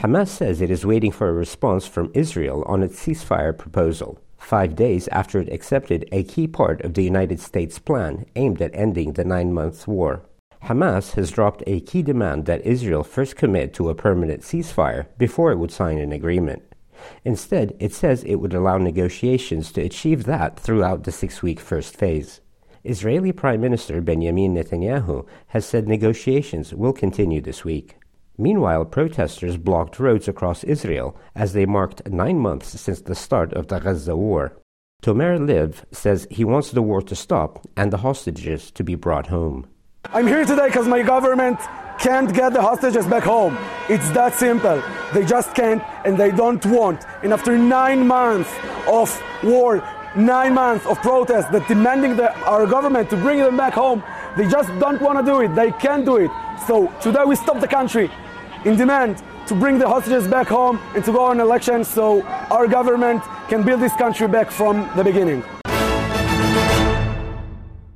Hamas says it is waiting for a response from Israel on its ceasefire proposal, 5 days after it accepted a key part of the United States plan aimed at ending the 9-month war. Hamas has dropped a key demand that Israel first commit to a permanent ceasefire before it would sign an agreement. Instead, it says it would allow negotiations to achieve that throughout the 6-week first phase. Israeli Prime Minister Benjamin Netanyahu has said negotiations will continue this week. Meanwhile, protesters blocked roads across Israel as they marked 9 months since the start of the Gaza war. Tomer Liv says he wants the war to stop and the hostages to be brought home. I'm here today because my government can't get the hostages back home. It's that simple. They just can't and they don't want. And after 9 months of war, 9 months of protest that demanding our government to bring them back home, they just don't want to do it. They can't do it. So today we stop the country in demand to bring the hostages back home and to go on elections so our government can build this country back from the beginning.